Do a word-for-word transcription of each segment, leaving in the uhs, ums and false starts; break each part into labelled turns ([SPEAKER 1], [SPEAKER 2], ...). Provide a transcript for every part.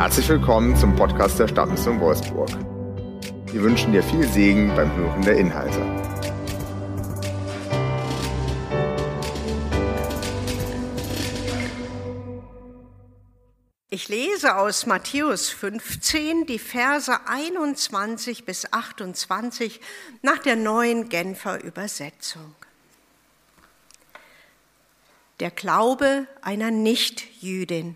[SPEAKER 1] Herzlich willkommen zum Podcast der Stadtmission Wolfsburg. Wir wünschen dir viel Segen beim Hören der Inhalte.
[SPEAKER 2] Ich lese aus Matthäus fünfzehn die Verse einundzwanzig bis achtundzwanzig nach der neuen Genfer Übersetzung. Der Glaube einer Nichtjüdin.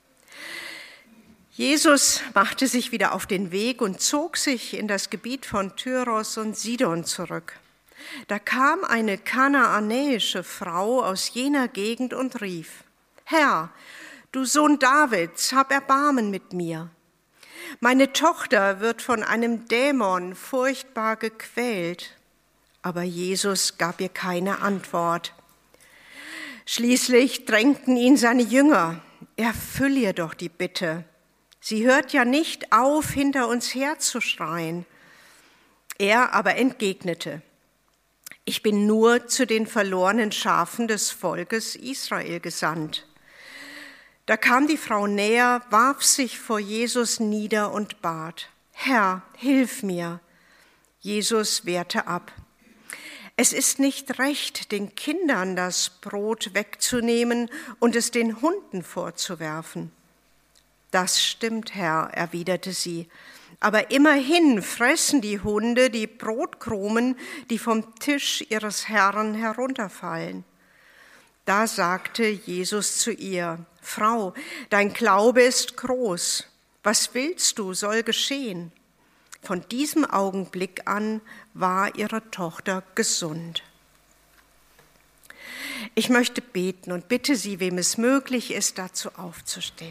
[SPEAKER 2] Jesus machte sich wieder auf den Weg und zog sich in das Gebiet von Tyros und Sidon zurück. Da kam eine kanaanäische Frau aus jener Gegend und rief: Herr, du Sohn Davids, hab Erbarmen mit mir. Meine Tochter wird von einem Dämon furchtbar gequält. Aber Jesus gab ihr keine Antwort. Schließlich drängten ihn seine Jünger: Erfüll ihr doch die Bitte. Sie hört ja nicht auf, hinter uns herzuschreien. Er aber entgegnete: Ich bin nur zu den verlorenen Schafen des Volkes Israel gesandt. Da kam die Frau näher, warf sich vor Jesus nieder und bat: Herr, hilf mir. Jesus wehrte ab. Es ist nicht recht, den Kindern das Brot wegzunehmen und es den Hunden vorzuwerfen. Das stimmt, Herr, erwiderte sie. Aber immerhin fressen die Hunde die Brotkrumen, die vom Tisch ihres Herrn herunterfallen. Da sagte Jesus zu ihr: Frau, dein Glaube ist groß. Was willst du, soll geschehen? Von diesem Augenblick an war ihre Tochter gesund. Ich möchte beten und bitte Sie, wem es möglich ist, dazu aufzustehen.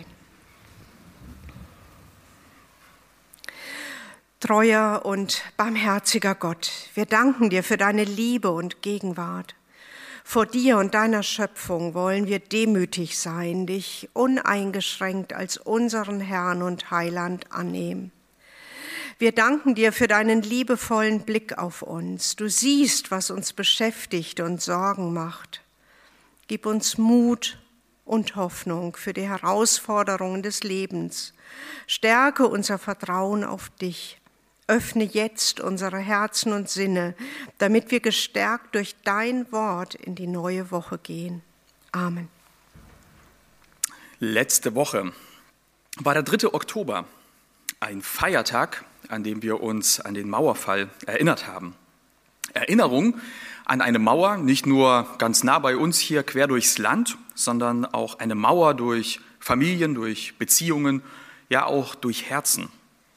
[SPEAKER 2] Treuer und barmherziger Gott, wir danken dir für deine Liebe und Gegenwart. Vor dir und deiner Schöpfung wollen wir demütig sein, dich uneingeschränkt als unseren Herrn und Heiland annehmen. Wir danken dir für deinen liebevollen Blick auf uns. Du siehst, was uns beschäftigt und Sorgen macht. Gib uns Mut und Hoffnung für die Herausforderungen des Lebens. Stärke unser Vertrauen auf dich. Öffne jetzt unsere Herzen und Sinne, damit wir gestärkt durch dein Wort in die neue Woche gehen. Amen.
[SPEAKER 3] Letzte Woche war der dritte Oktober, ein Feiertag, an dem wir uns an den Mauerfall erinnert haben. Erinnerung an eine Mauer, nicht nur ganz nah bei uns hier quer durchs Land, sondern auch eine Mauer durch Familien, durch Beziehungen, ja auch durch Herzen.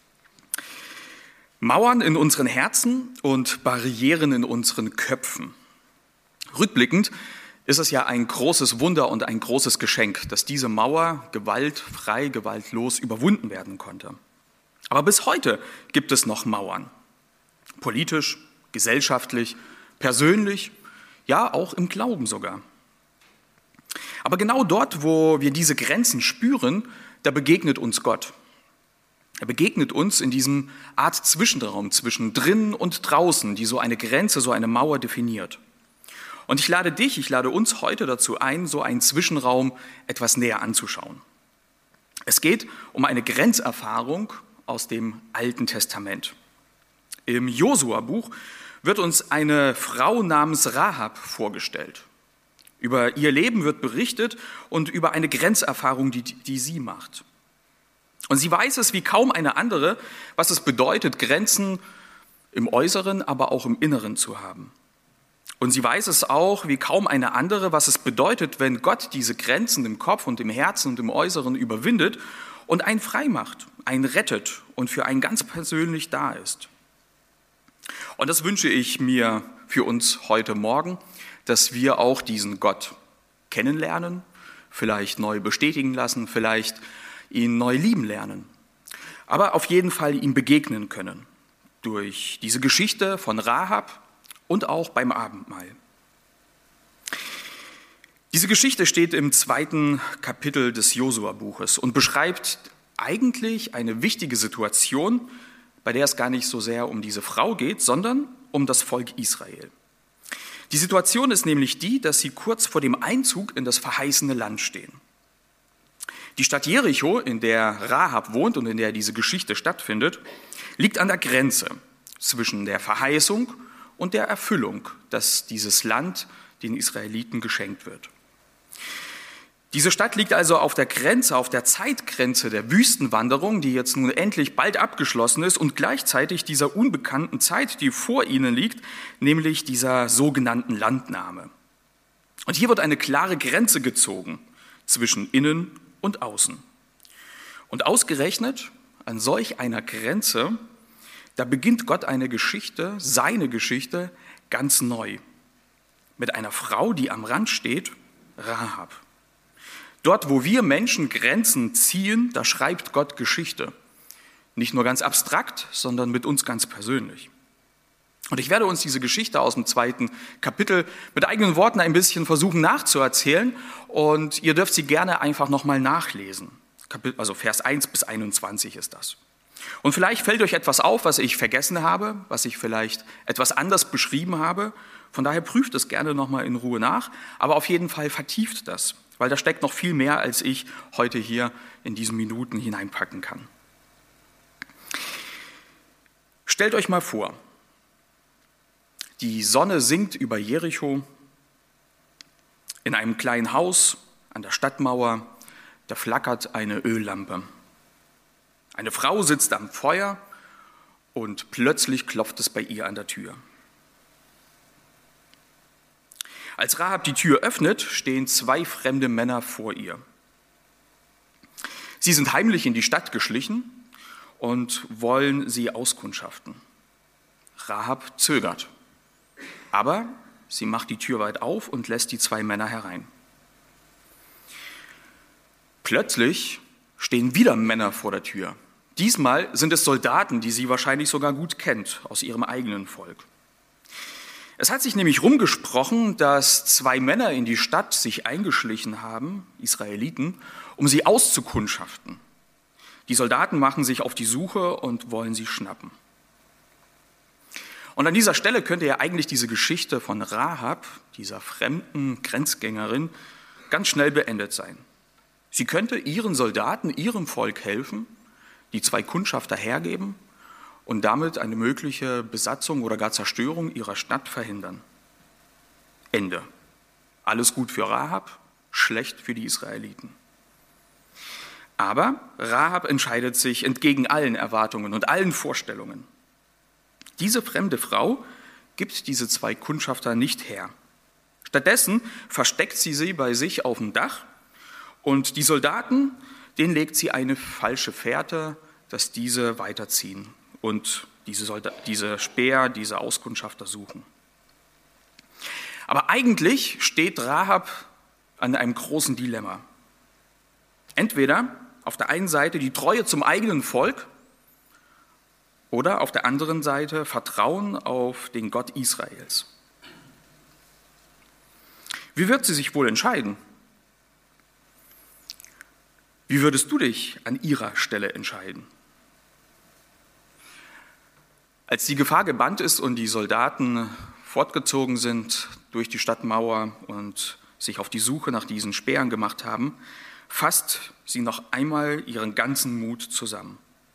[SPEAKER 3] Mauern in unseren Herzen und Barrieren in unseren Köpfen. Rückblickend ist es ja ein großes Wunder und ein großes Geschenk, dass diese Mauer gewaltfrei, gewaltlos überwunden werden konnte. Aber bis heute gibt es noch Mauern. Politisch, gesellschaftlich, persönlich, ja auch im Glauben sogar. Aber genau dort, wo wir diese Grenzen spüren, da begegnet uns Gott. Er begegnet uns in diesem Art Zwischenraum zwischen drinnen und draußen, die so eine Grenze, so eine Mauer definiert. Und ich lade dich, ich lade uns heute dazu ein, so einen Zwischenraum etwas näher anzuschauen. Es geht um eine Grenzerfahrung aus dem Alten Testament. Im Josua-Buch wird uns eine Frau namens Rahab vorgestellt. Über ihr Leben wird berichtet und über eine Grenzerfahrung, die, die sie macht. Und sie weiß es wie kaum eine andere, was es bedeutet, Grenzen im Äußeren, aber auch im Inneren zu haben. Und sie weiß es auch wie kaum eine andere, was es bedeutet, wenn Gott diese Grenzen im Kopf und im Herzen und im Äußeren überwindet und einen frei macht, einen rettet und für einen ganz persönlich da ist. Und das wünsche ich mir für uns heute Morgen, dass wir auch diesen Gott kennenlernen, vielleicht neu bestätigen lassen, vielleicht ihn neu lieben lernen, aber auf jeden Fall ihm begegnen können, durch diese Geschichte von Rahab und auch beim Abendmahl. Diese Geschichte steht im zweiten Kapitel des Josua-Buches und beschreibt eigentlich eine wichtige Situation, bei der es gar nicht so sehr um diese Frau geht, sondern um das Volk Israel. Die Situation ist nämlich die, dass sie kurz vor dem Einzug in das verheißene Land stehen. Die Stadt Jericho, in der Rahab wohnt und in der diese Geschichte stattfindet, liegt an der Grenze zwischen der Verheißung und der Erfüllung, dass dieses Land den Israeliten geschenkt wird. Diese Stadt liegt also auf der Grenze, auf der Zeitgrenze der Wüstenwanderung, die jetzt nun endlich bald abgeschlossen ist, und gleichzeitig dieser unbekannten Zeit, die vor ihnen liegt, nämlich dieser sogenannten Landnahme. Und hier wird eine klare Grenze gezogen zwischen innen und außen. Und ausgerechnet an solch einer Grenze, da beginnt Gott eine Geschichte, seine Geschichte, ganz neu. Mit einer Frau, die am Rand steht, Rahab. Dort, wo wir Menschen Grenzen ziehen, da schreibt Gott Geschichte. Nicht nur ganz abstrakt, sondern mit uns ganz persönlich. Und ich werde uns diese Geschichte aus dem zweiten Kapitel mit eigenen Worten ein bisschen versuchen nachzuerzählen. Und ihr dürft sie gerne einfach nochmal nachlesen. Also Vers eins bis einundzwanzig ist das. Und vielleicht fällt euch etwas auf, was ich vergessen habe, was ich vielleicht etwas anders beschrieben habe. Von daher prüft es gerne nochmal in Ruhe nach, aber auf jeden Fall vertieft das, weil da steckt noch viel mehr, als ich heute hier in diesen Minuten hineinpacken kann. Stellt euch mal vor, die Sonne sinkt über Jericho, in einem kleinen Haus an der Stadtmauer, da flackert eine Öllampe. Eine Frau sitzt am Feuer und plötzlich klopft es bei ihr an der Tür. Als Rahab die Tür öffnet, stehen zwei fremde Männer vor ihr. Sie sind heimlich in die Stadt geschlichen und wollen sie auskundschaften. Rahab zögert, aber sie macht die Tür weit auf und lässt die zwei Männer herein. Plötzlich stehen wieder Männer vor der Tür. Diesmal sind es Soldaten, die sie wahrscheinlich sogar gut kennt, aus ihrem eigenen Volk. Es hat sich nämlich rumgesprochen, dass zwei Männer in die Stadt sich eingeschlichen haben, Israeliten, um sie auszukundschaften. Die Soldaten machen sich auf die Suche und wollen sie schnappen. Und an dieser Stelle könnte ja eigentlich diese Geschichte von Rahab, dieser fremden Grenzgängerin, ganz schnell beendet sein. Sie könnte ihren Soldaten, ihrem Volk helfen, die zwei Kundschafter hergeben und damit eine mögliche Besatzung oder gar Zerstörung ihrer Stadt verhindern. Ende. Alles gut für Rahab, schlecht für die Israeliten. Aber Rahab entscheidet sich entgegen allen Erwartungen und allen Vorstellungen. Diese fremde Frau gibt diese zwei Kundschafter nicht her. Stattdessen versteckt sie sie bei sich auf dem Dach und die Soldaten, denen legt sie eine falsche Fährte, dass diese weiterziehen und diese, Solda- diese Späher, diese Auskundschafter suchen. Aber eigentlich steht Rahab an einem großen Dilemma. Entweder auf der einen Seite die Treue zum eigenen Volk oder auf der anderen Seite Vertrauen auf den Gott Israels. Wie wird sie sich wohl entscheiden? Wie würdest du dich an ihrer Stelle entscheiden? Als die Gefahr gebannt ist und die Soldaten fortgezogen sind durch die Stadtmauer und sich auf die Suche nach diesen Speeren gemacht haben, fasst sie noch einmal ihren ganzen Mut zusammen.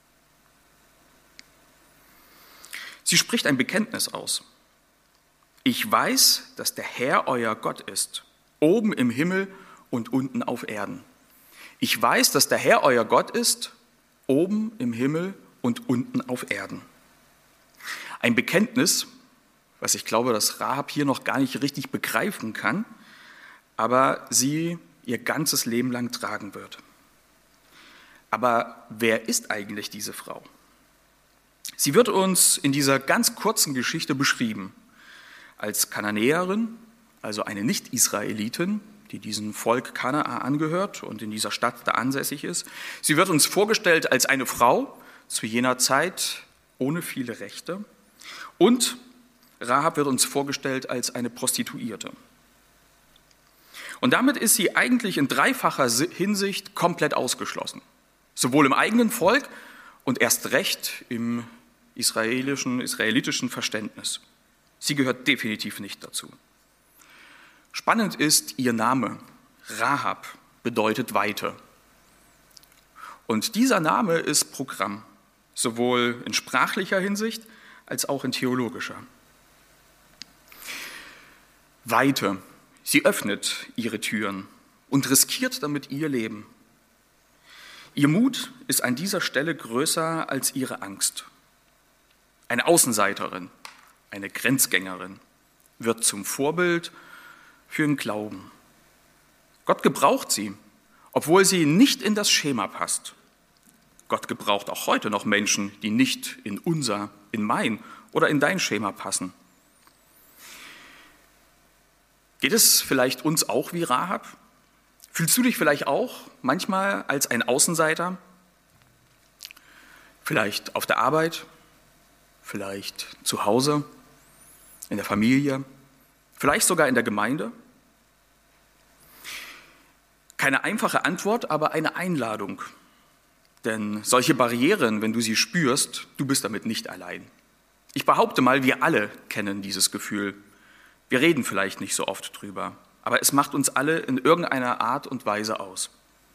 [SPEAKER 3] Sie spricht ein Bekenntnis aus. Ich weiß, dass der Herr euer Gott ist, oben im Himmel und unten auf Erden. Ich weiß, dass der Herr euer Gott ist, oben im Himmel und unten auf Erden. Ein Bekenntnis, was ich glaube, dass Rahab hier noch gar nicht richtig begreifen kann, aber sie ihr ganzes Leben lang tragen wird. Aber wer ist eigentlich diese Frau? Sie wird uns in dieser ganz kurzen Geschichte beschrieben als Kananäerin, also eine Nicht-Israelitin, die diesem Volk Kanaa angehört und in dieser Stadt da ansässig ist. Sie wird uns vorgestellt als eine Frau zu jener Zeit ohne viele Rechte. Und Rahab wird uns vorgestellt als eine Prostituierte. Und damit ist sie eigentlich in dreifacher Hinsicht komplett ausgeschlossen. Sowohl im eigenen Volk und erst recht im israelischen, israelitischen Verständnis. Sie gehört definitiv nicht dazu. Spannend ist ihr Name. Rahab bedeutet Weite. Und dieser Name ist Programm, sowohl in sprachlicher Hinsicht als auch in theologischer. Weite, sie öffnet ihre Türen und riskiert damit ihr Leben. Ihr Mut ist an dieser Stelle größer als ihre Angst. Eine Außenseiterin, eine Grenzgängerin, wird zum Vorbild für den Glauben. Gott gebraucht sie, obwohl sie nicht in das Schema passt. Gott gebraucht auch heute noch Menschen, die nicht in unser, in mein oder in dein Schema passen. Geht es vielleicht uns auch wie Rahab? Fühlst du dich vielleicht auch manchmal als ein Außenseiter? Vielleicht auf der Arbeit, vielleicht zu Hause, in der Familie, vielleicht sogar in der Gemeinde? Keine einfache Antwort, aber eine Einladung. Denn solche Barrieren, wenn du sie spürst, du bist damit nicht allein. Ich behaupte mal, wir alle kennen dieses Gefühl. Wir reden vielleicht nicht so oft drüber, aber es macht uns alle in irgendeiner Art und Weise aus.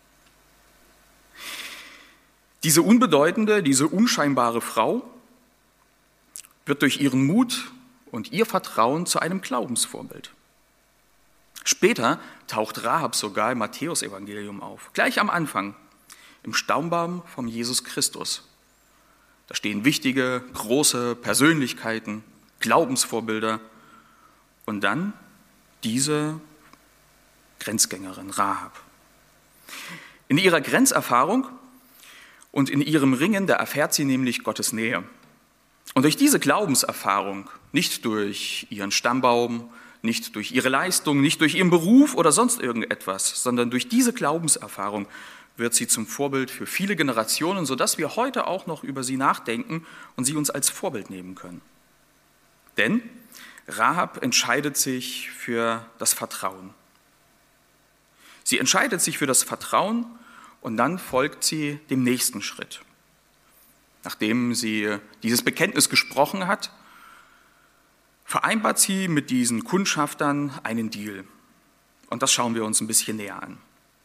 [SPEAKER 3] Diese unbedeutende, diese unscheinbare Frau wird durch ihren Mut und ihr Vertrauen zu einem Glaubensvorbild. Später taucht Rahab sogar im Matthäusevangelium auf, gleich am Anfang, im Stammbaum von Jesus Christus. Da stehen wichtige, große Persönlichkeiten, Glaubensvorbilder und dann diese Grenzgängerin Rahab. In ihrer Grenzerfahrung und in ihrem Ringen, da erfährt sie nämlich Gottes Nähe. Und durch diese Glaubenserfahrung, nicht durch ihren Stammbaum, nicht durch ihre Leistung, nicht durch ihren Beruf oder sonst irgendetwas, sondern durch diese Glaubenserfahrung wird sie zum Vorbild für viele Generationen, sodass wir heute auch noch über sie nachdenken und sie uns als Vorbild nehmen können. Denn Rahab entscheidet sich für das Vertrauen. Sie entscheidet sich für das Vertrauen und dann folgt sie dem nächsten Schritt. Nachdem sie dieses Bekenntnis gesprochen hat, vereinbart sie mit diesen Kundschaftern einen Deal. Und das schauen wir uns ein bisschen näher an.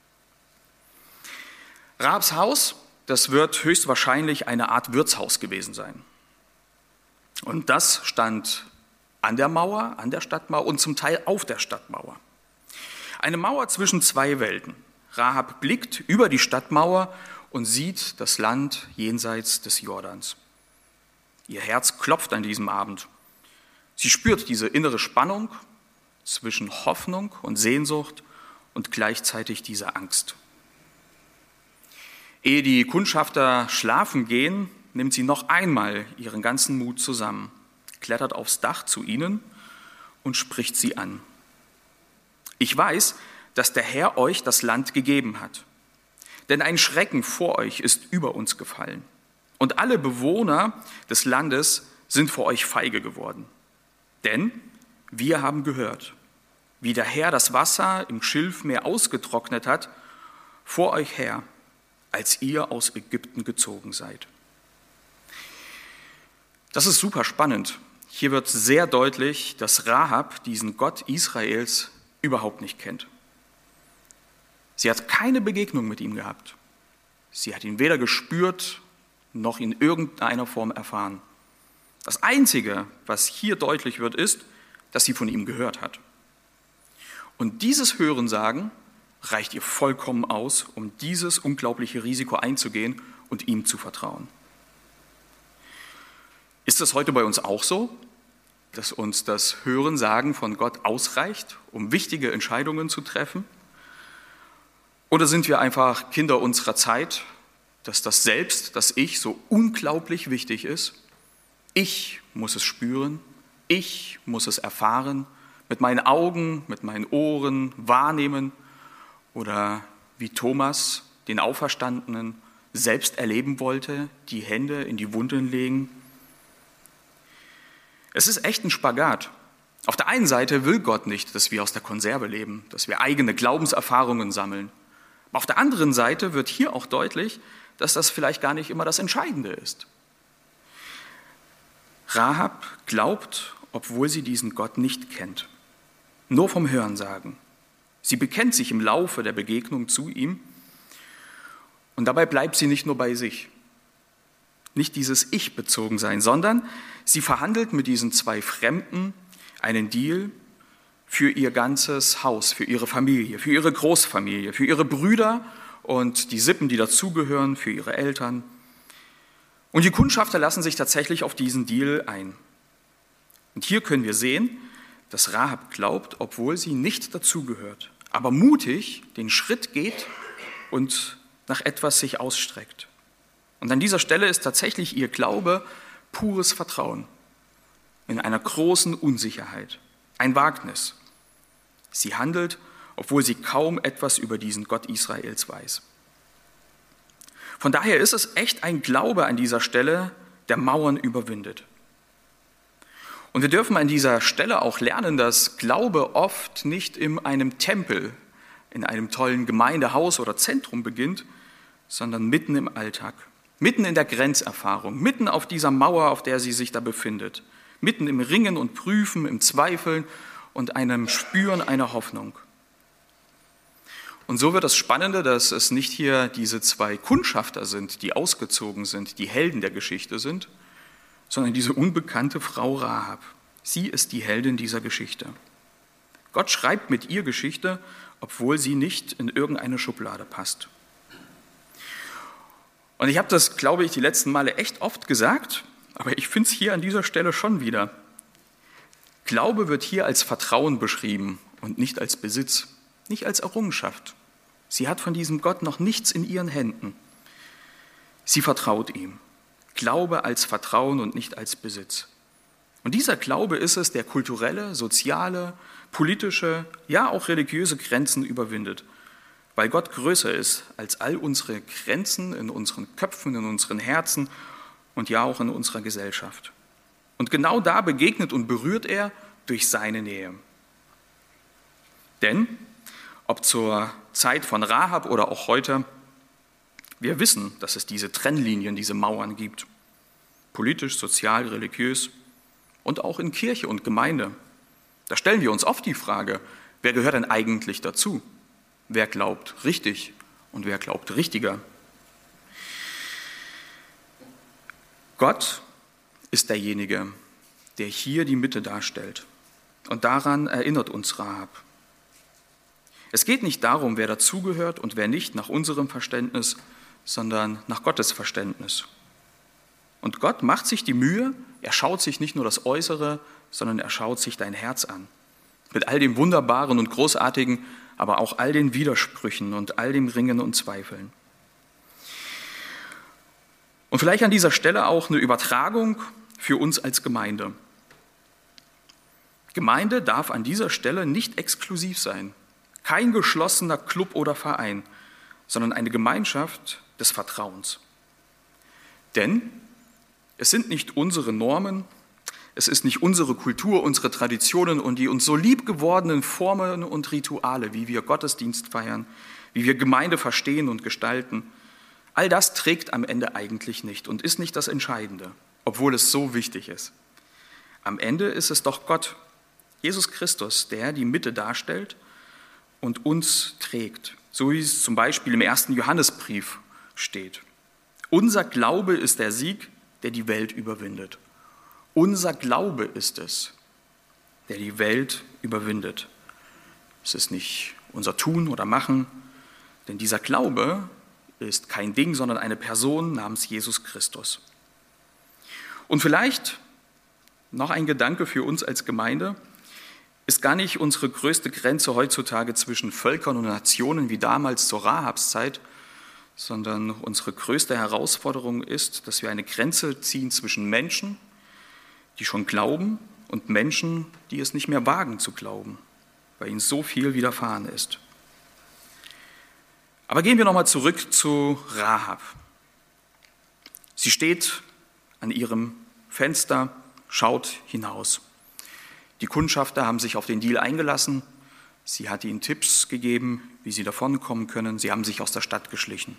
[SPEAKER 3] Rahabs Haus, das wird höchstwahrscheinlich eine Art Wirtshaus gewesen sein. Und das stand an der Mauer, an der Stadtmauer und zum Teil auf der Stadtmauer. Eine Mauer zwischen zwei Welten. Rahab blickt über die Stadtmauer und sieht das Land jenseits des Jordans. Ihr Herz klopft an diesem Abend. Sie spürt diese innere Spannung zwischen Hoffnung und Sehnsucht und gleichzeitig diese Angst. Ehe die Kundschafter schlafen gehen, nimmt sie noch einmal ihren ganzen Mut zusammen, klettert aufs Dach zu ihnen und spricht sie an. Ich weiß, dass der Herr euch das Land gegeben hat, denn ein Schrecken vor euch ist über uns gefallen und alle Bewohner des Landes sind vor euch feige geworden. Denn wir haben gehört, wie der Herr das Wasser im Schilfmeer ausgetrocknet hat, vor euch her, als ihr aus Ägypten gezogen seid. Das ist super spannend. Hier wird sehr deutlich, dass Rahab diesen Gott Israels überhaupt nicht kennt. Sie hat keine Begegnung mit ihm gehabt. Sie hat ihn weder gespürt, noch in irgendeiner Form erfahren. Das Einzige, was hier deutlich wird, ist, dass sie von ihm gehört hat. Und dieses Hörensagen reicht ihr vollkommen aus, um dieses unglaubliche Risiko einzugehen und ihm zu vertrauen. Ist es heute bei uns auch so, dass uns das Hörensagen von Gott ausreicht, um wichtige Entscheidungen zu treffen? Oder sind wir einfach Kinder unserer Zeit, dass das Selbst, das Ich so unglaublich wichtig ist? Ich muss es spüren, ich muss es erfahren, mit meinen Augen, mit meinen Ohren wahrnehmen oder wie Thomas, den Auferstandenen, selbst erleben wollte, die Hände in die Wunden legen. Es ist echt ein Spagat. Auf der einen Seite will Gott nicht, dass wir aus der Konserve leben, dass wir eigene Glaubenserfahrungen sammeln. Aber auf der anderen Seite wird hier auch deutlich, dass das vielleicht gar nicht immer das Entscheidende ist. Rahab glaubt, obwohl sie diesen Gott nicht kennt. Nur vom Hörensagen. Sie bekennt sich im Laufe der Begegnung zu ihm Und dabei bleibt sie nicht nur bei sich. Nicht dieses Ich-Bezogensein, sondern sie verhandelt mit diesen zwei Fremden einen Deal für ihr ganzes Haus, für ihre Familie, für ihre Großfamilie, für ihre Brüder und die Sippen, die dazugehören, für ihre Eltern. Und die Kundschafter lassen sich tatsächlich auf diesen Deal ein. Und hier können wir sehen, dass Rahab glaubt, obwohl sie nicht dazugehört, aber mutig den Schritt geht und nach etwas sich ausstreckt. Und an dieser Stelle ist tatsächlich ihr Glaube pures Vertrauen in einer großen Unsicherheit, ein Wagnis. Sie handelt, obwohl sie kaum etwas über diesen Gott Israels weiß. Von daher ist es echt ein Glaube an dieser Stelle, der Mauern überwindet. Und wir dürfen an dieser Stelle auch lernen, dass Glaube oft nicht in einem Tempel, in einem tollen Gemeindehaus oder Zentrum beginnt, sondern mitten im Alltag, mitten in der Grenzerfahrung, mitten auf dieser Mauer, auf der sie sich da befindet, mitten im Ringen und Prüfen, im Zweifeln und einem Spüren einer Hoffnung. Und so wird das Spannende, dass es nicht hier diese zwei Kundschafter sind, die ausgezogen sind, die Helden der Geschichte sind, sondern diese unbekannte Frau Rahab. Sie ist die Heldin dieser Geschichte. Gott schreibt mit ihr Geschichte, obwohl sie nicht in irgendeine Schublade passt. Und ich habe das, glaube ich, die letzten Male echt oft gesagt, aber ich finde es hier an dieser Stelle schon wieder. Glaube wird hier als Vertrauen beschrieben und nicht als Besitz, nicht als Errungenschaft. Sie hat von diesem Gott noch nichts in ihren Händen. Sie vertraut ihm. Glaube als Vertrauen und nicht als Besitz. Und dieser Glaube ist es, der kulturelle, soziale, politische, ja auch religiöse Grenzen überwindet, weil Gott größer ist als all unsere Grenzen in unseren Köpfen, in unseren Herzen und ja auch in unserer Gesellschaft. Und genau da begegnet und berührt er durch seine Nähe. Denn, ob zur Zeit von Rahab oder auch heute, wir wissen, dass es diese Trennlinien, diese Mauern gibt. Politisch, sozial, religiös und auch in Kirche und Gemeinde. Da stellen wir uns oft die Frage, wer gehört denn eigentlich dazu? Wer glaubt richtig und wer glaubt richtiger? Gott ist derjenige, der hier die Mitte darstellt. Und daran erinnert uns Rahab. Es geht nicht darum, wer dazugehört und wer nicht nach unserem Verständnis, sondern nach Gottes Verständnis. Und Gott macht sich die Mühe, er schaut sich nicht nur das Äußere, sondern er schaut sich dein Herz an. Mit all dem Wunderbaren und Großartigen, aber auch all den Widersprüchen und all dem Ringen und Zweifeln. Und vielleicht an dieser Stelle auch eine Übertragung für uns als Gemeinde. Gemeinde darf an dieser Stelle nicht exklusiv sein. Kein geschlossener Club oder Verein, sondern eine Gemeinschaft des Vertrauens. Denn es sind nicht unsere Normen, es ist nicht unsere Kultur, unsere Traditionen und die uns so lieb gewordenen Formen und Rituale, wie wir Gottesdienst feiern, wie wir Gemeinde verstehen und gestalten. All das trägt am Ende eigentlich nicht und ist nicht das Entscheidende, obwohl es so wichtig ist. Am Ende ist es doch Gott, Jesus Christus, der die Mitte darstellt und uns trägt, so wie es zum Beispiel im ersten Johannesbrief steht. Unser Glaube ist der Sieg, der die Welt überwindet. Unser Glaube ist es, der die Welt überwindet. Es ist nicht unser Tun oder Machen, denn dieser Glaube ist kein Ding, sondern eine Person namens Jesus Christus. Und vielleicht noch ein Gedanke für uns als Gemeinde: Ist gar nicht unsere größte Grenze heutzutage zwischen Völkern und Nationen wie damals zur Rahabszeit, sondern unsere größte Herausforderung ist, dass wir eine Grenze ziehen zwischen Menschen, die schon glauben, und Menschen, die es nicht mehr wagen zu glauben, weil ihnen so viel widerfahren ist. Aber gehen wir nochmal zurück zu Rahab. Sie steht an ihrem Fenster, schaut hinaus. Die Kundschafter haben sich auf den Deal eingelassen. Sie hat ihnen Tipps gegeben, wie sie davonkommen können. Sie haben sich aus der Stadt geschlichen.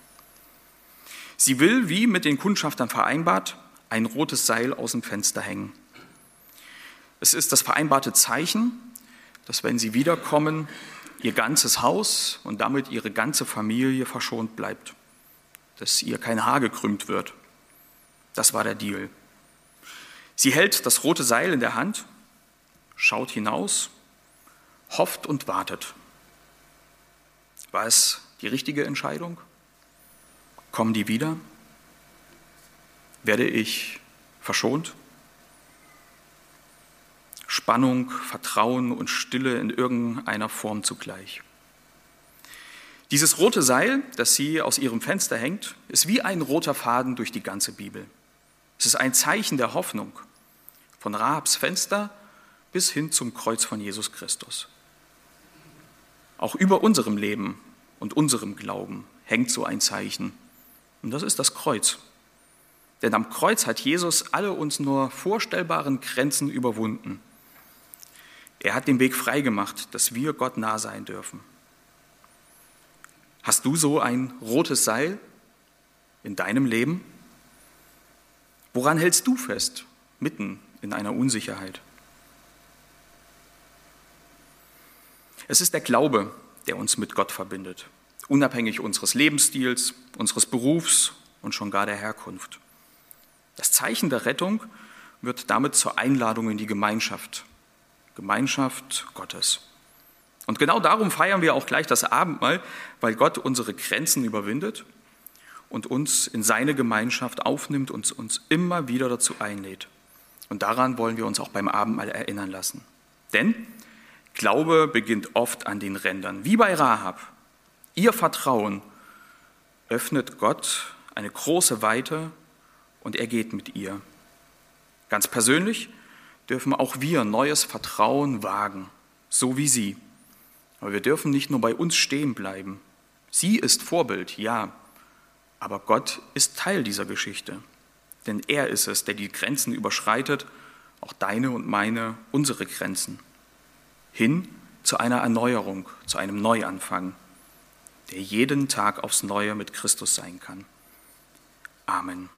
[SPEAKER 3] Sie will, wie mit den Kundschaftern vereinbart, ein rotes Seil aus dem Fenster hängen. Es ist das vereinbarte Zeichen, dass, wenn sie wiederkommen, ihr ganzes Haus und damit ihre ganze Familie verschont bleibt. dass ihr kein Haar gekrümmt wird. Das war der Deal. Sie hält das rote Seil in der Hand, schaut hinaus, hofft und wartet. War es die richtige Entscheidung? Kommen die wieder? Werde ich verschont? Spannung, Vertrauen und Stille in irgendeiner Form zugleich. Dieses rote Seil, das sie aus ihrem Fenster hängt, ist wie ein roter Faden durch die ganze Bibel. Es ist ein Zeichen der Hoffnung, von Rahabs Fenster bis hin zum Kreuz von Jesus Christus. Auch über unserem Leben und unserem Glauben hängt so ein Zeichen. Und das ist das Kreuz. Denn am Kreuz hat Jesus alle uns nur vorstellbaren Grenzen überwunden. Er hat den Weg freigemacht, dass wir Gott nah sein dürfen. Hast du so ein rotes Seil in deinem Leben? Woran hältst du fest, mitten in einer Unsicherheit? Es ist der Glaube, der uns mit Gott verbindet, unabhängig unseres Lebensstils, unseres Berufs und schon gar der Herkunft. Das Zeichen der Rettung wird damit zur Einladung in die Gemeinschaft, Gemeinschaft Gottes. Und genau darum feiern wir auch gleich das Abendmahl, weil Gott unsere Grenzen überwindet und uns in seine Gemeinschaft aufnimmt und uns immer wieder dazu einlädt. Und daran wollen wir uns auch beim Abendmahl erinnern lassen. Denn Glaube beginnt oft an den Rändern, wie bei Rahab. Ihr Vertrauen öffnet Gott eine große Weite und er geht mit ihr. Ganz persönlich dürfen auch wir neues Vertrauen wagen, so wie sie. Aber wir dürfen nicht nur bei uns stehen bleiben. Sie ist Vorbild, ja, aber Gott ist Teil dieser Geschichte. Denn er ist es, der die Grenzen überschreitet, auch deine und meine, unsere Grenzen. Hin zu einer Erneuerung, zu einem Neuanfang, der jeden Tag aufs Neue mit Christus sein kann. Amen.